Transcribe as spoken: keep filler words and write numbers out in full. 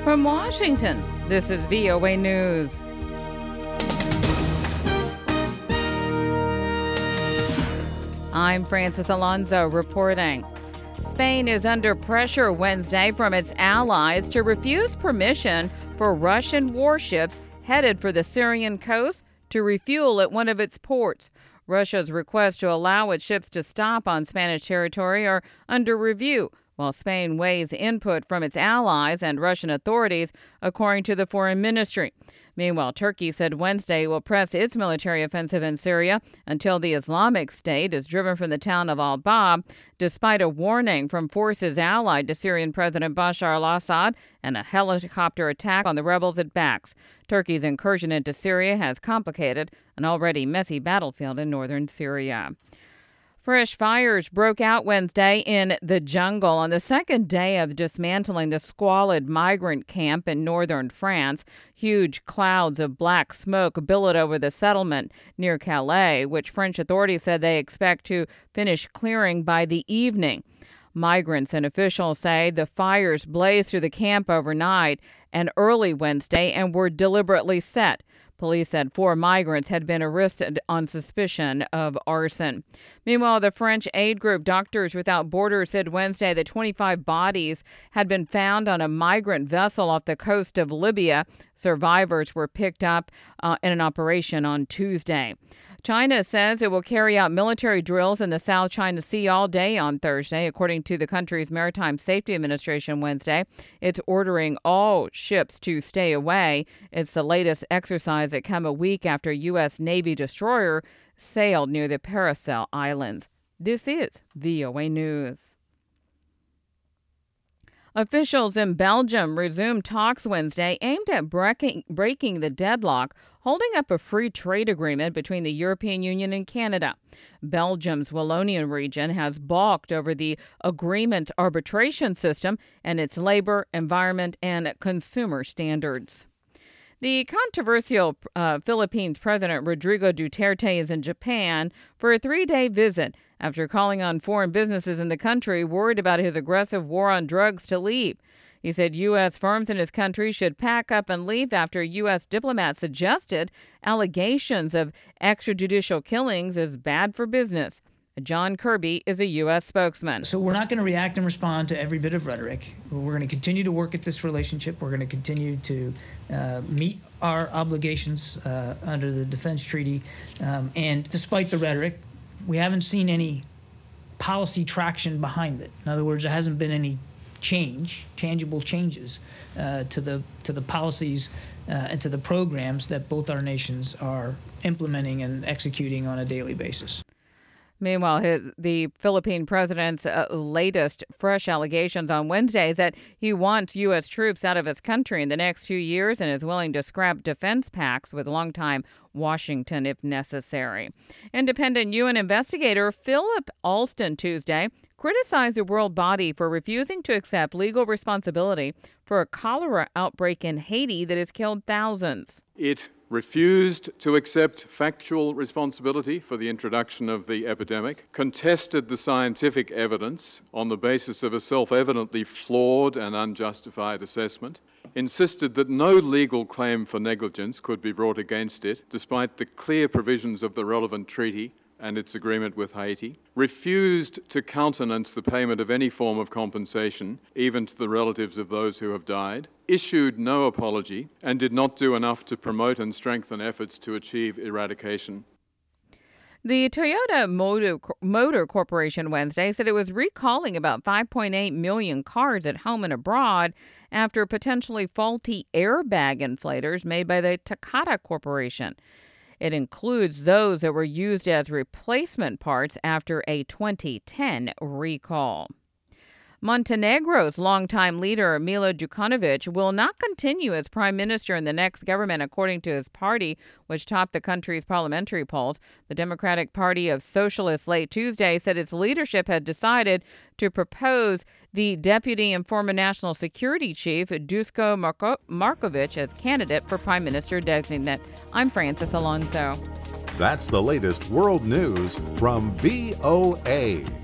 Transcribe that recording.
From Washington, this is V O A News. I'm Francis Alonso reporting. Spain is under pressure Wednesday from its allies to refuse permission for Russian warships headed for the Syrian coast to refuel at one of its ports. Russia's request to allow its ships to stop on Spanish territory are under review, while Spain weighs input from its allies and Russian authorities, according to the foreign ministry. Meanwhile, Turkey said Wednesday it will press its military offensive in Syria until the Islamic State is driven from the town of al-Bab, despite a warning from forces allied to Syrian President Bashar al-Assad and a helicopter attack on the rebels it backs. Turkey's incursion into Syria has complicated an already messy battlefield in northern Syria. Fresh fires broke out Wednesday in the jungle on the second day of dismantling the squalid migrant camp in northern France. Huge clouds of black smoke billowed over the settlement near Calais, which French authorities said they expect to finish clearing by the evening. Migrants and officials say the fires blazed through the camp overnight and early Wednesday and were deliberately set. Police said four migrants had been arrested on suspicion of arson. Meanwhile, the French aid group Doctors Without Borders said Wednesday that twenty-five bodies had been found on a migrant vessel off the coast of Libya. Survivors were picked up uh, in an operation on Tuesday. China says it will carry out military drills in the South China Sea all day on Thursday, according to the country's Maritime Safety Administration Wednesday. It's ordering all ships to stay away. It's the latest exercise that come a week after a U S Navy destroyer sailed near the Paracel Islands. This is V O A News. Officials in Belgium resumed talks Wednesday aimed at breaking, breaking the deadlock, holding up a free trade agreement between the European Union and Canada. Belgium's Wallonian region has balked over the agreement arbitration system and its labor, environment, and consumer standards. The controversial uh, Philippines President Rodrigo Duterte is in Japan for a three-day visit after calling on foreign businesses in the country worried about his aggressive war on drugs to leave. He said U S firms in his country should pack up and leave after U S diplomats suggested allegations of extrajudicial killings is bad for business. John Kirby is a U S spokesman. So we're not going to react and respond to every bit of rhetoric. We're going to continue to work at this relationship. We're going to continue to uh, meet our obligations uh, under the defense treaty. Um, and despite the rhetoric, we haven't seen any policy traction behind it. In other words, there hasn't been any change, tangible changes uh, to the to the policies uh, and to the programs that both our nations are implementing and executing on a daily basis. Meanwhile, his, the Philippine president's uh, latest fresh allegations on Wednesday is that he wants U S troops out of his country in the next few years and is willing to scrap defense pacts with longtime Washington if necessary. Independent U N investigator Philip Alston Tuesday criticized the world body for refusing to accept legal responsibility for a cholera outbreak in Haiti that has killed thousands. It refused to accept factual responsibility for the introduction of the epidemic, contested the scientific evidence on the basis of a self-evidently flawed and unjustified assessment, insisted that no legal claim for negligence could be brought against it, despite the clear provisions of the relevant treaty and its agreement with Haiti, refused to countenance the payment of any form of compensation, even to the relatives of those who have died, issued no apology, and did not do enough to promote and strengthen efforts to achieve eradication. The Toyota Motor, Motor Corporation Wednesday said it was recalling about five point eight million cars at home and abroad after potentially faulty airbag inflators made by the Takata Corporation. It includes those that were used as replacement parts after a twenty ten recall. Montenegro's longtime leader, Milo Djukanovic, will not continue as prime minister in the next government, according to his party, which topped the country's parliamentary polls. The Democratic Party of Socialists late Tuesday said its leadership had decided to propose the deputy and former national security chief, Duško Marko- Markovic, as candidate for prime minister designate. I'm Francis Alonso. That's the latest world news from V O A.